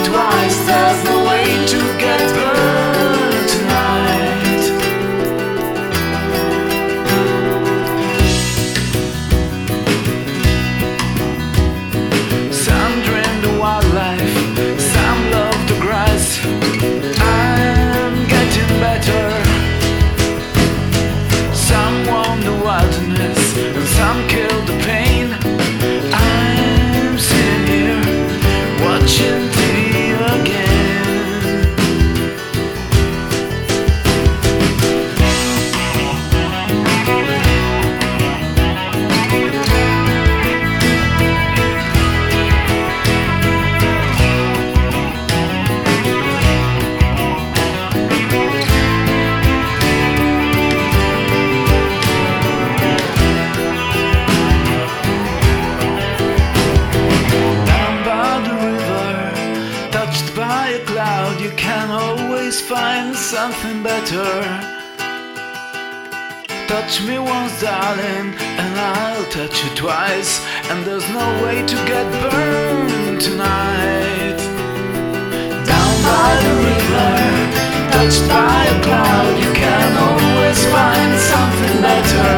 twice, there's no way to get burned tonight. Some dream the wildlife, some love the grass. I'm getting better. Some want the wilderness, and some kill the pain. I'm sitting here watching TV again. Touched by a cloud, you can always find something better. Touch me once, darling, and I'll touch you twice, and there's no way to get burned tonight. Down by the river, touched by a cloud, you can always find something better.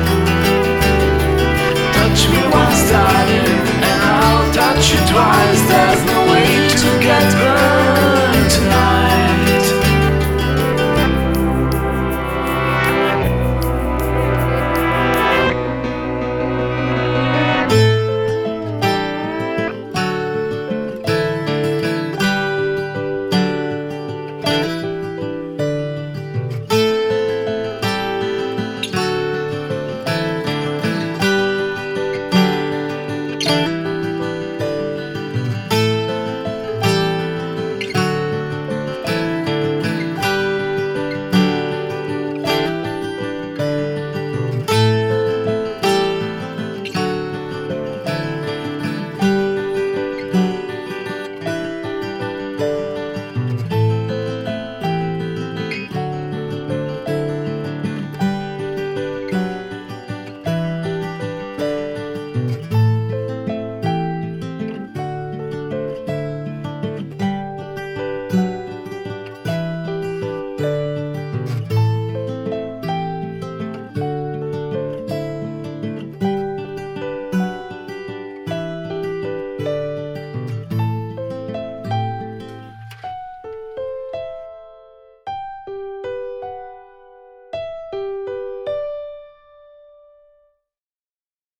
Touch me once, darling, and I'll touch you twice. There's no way to get burned tonight.